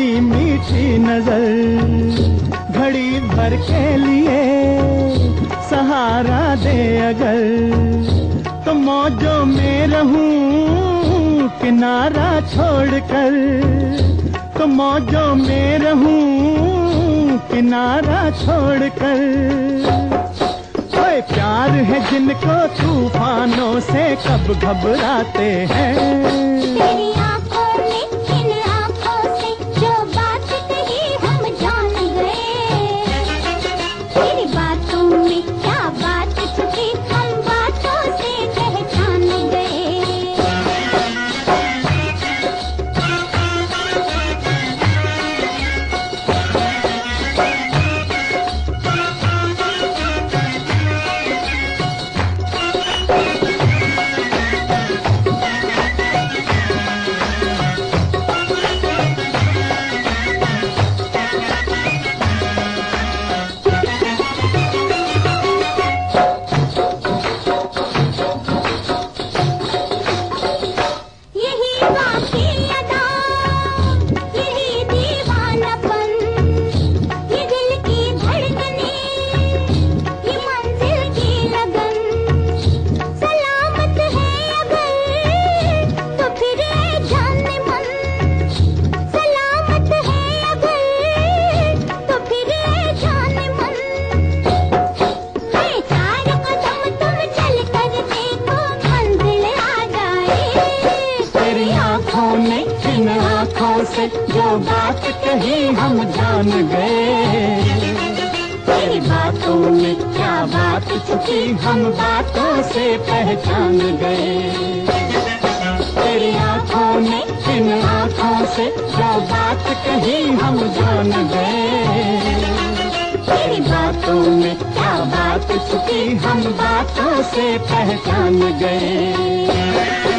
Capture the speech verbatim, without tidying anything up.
तेरी मीठी नजर घड़ी भर के लिए सहारा दे अगर, तो मौजों में रहूं किनारा छोड़कर, तो मौजों में रहूं किनारा छोड़कर। कोई प्यार है जिनको तूफानों से कब घबराते हैं। तेरी आंखों में, इन आंखों से जो बात कही हम जान गए। तेरी बातों में क्या बात छुपी हम बातों से पहचान गए। इन आँखों से जो बात कही हम जान गए। तेरी बातों में क्या बात छुपी हम बातों से पहचान गए। तेरी आँखों में, इन आँखों से जो बात कही हम जान गए। तेरी बातों में क्या बात छुपी हम बातों से पहचान गए।